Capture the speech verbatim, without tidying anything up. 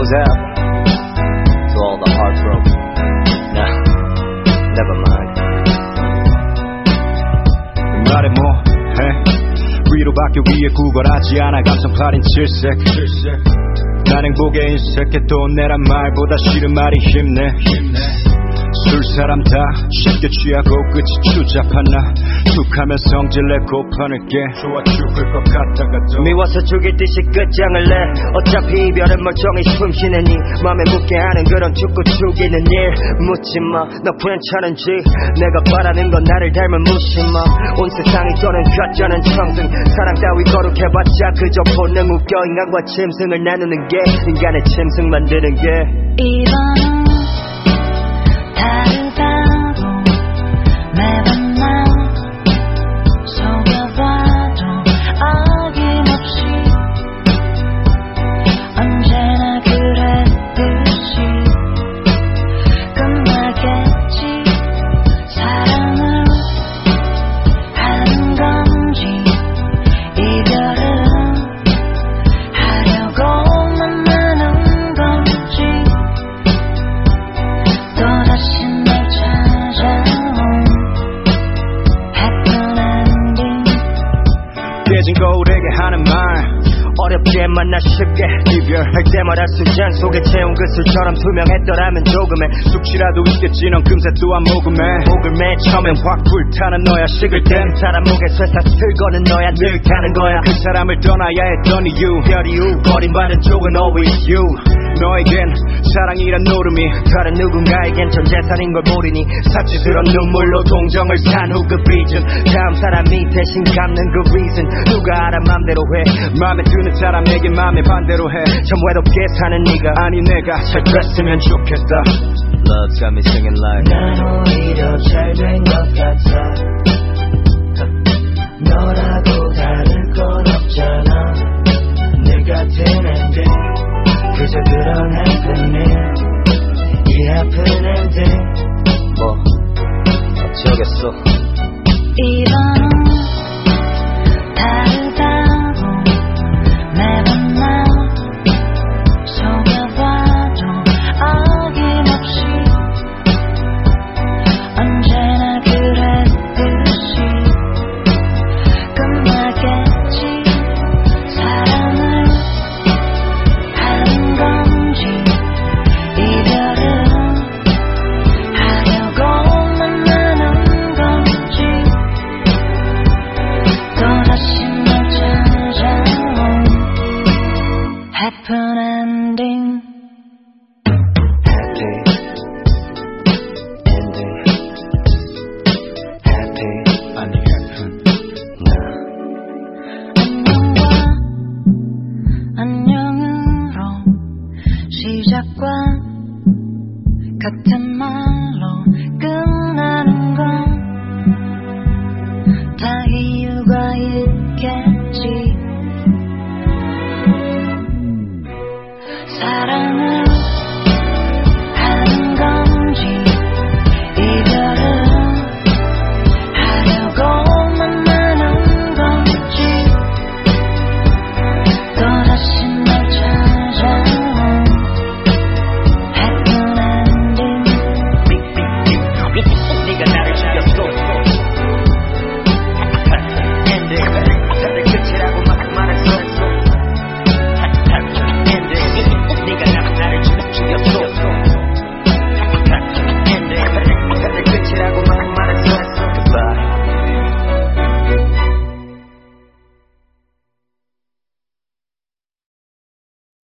goes out to all the heartbroken. Nah, never mind. 말해 뭐해 위로밖에 위에 구걸하지 않아 감성팔인 칠색, 칠색. 난 행복에 인색해 돈 내란 말보다 싫은 말이 힘내, 힘내. 술사람 다 쉽게 취하고 끝이 추잡한 나 툭하면 성질내 고판을게 좋아 죽을 것 같다가도 미워서 죽일 듯이 끝장을 내 어차피 이별은 멀쩡히 숨쉬는 이 맘에 묻게 하는 그런 죽고 죽이는 일 묻지마 너 괜찮은지 내가 바라는 건 나를 닮은 무심함 온 세상이 떠는 가짜는 청승 사랑 따위 거룩해봤자 그저 본능 웃겨 인간과 짐승을 나누는 게 인간의 짐승 만드는 게 이번은 다르다고 매번 날 속여봐도 아낌없이 언제나 그랬듯이 끝나겠지 사랑을 하는 건지 이별은 하려고 만나는 건지 또다시 날 찾아온 happy ending 깨진 거울에게 하는 말 어렵게 만나 쉽게 이별할 때마다 술잔 속에 채운 그 술처럼 투명했더라면 조금의 숙취라도 있겠지 넌 금세 또한 모금해 목을 맨 처음엔 확 불타는 너야 식을 땐 사람 목에 쇠사 슬거는 너야 늘 가는 거야 그 사람을 떠나야 했던 이유 별 이유 버림받은 쪽은 always you 너에겐 사랑이란 노름이 다른 누군가에겐 전 재산인 걸 모르니 사치스러운 눈물로 동정을 산 후 그 빚은 다음 사람이 대신 갚는 그 reason 누가 알아 맘대로 해 맘에 드는 사람에게 맘에 반대로 해 참 외롭게 사는 네가 아니 내가 잘 됐으면 좋겠다 Love's got me singing like 난 오히려 잘 된 것 같아 너라고 다를 건 없잖아 내 같은 엔딩 그저 그런 happening 이 happening ending 뭐 어쩌겠어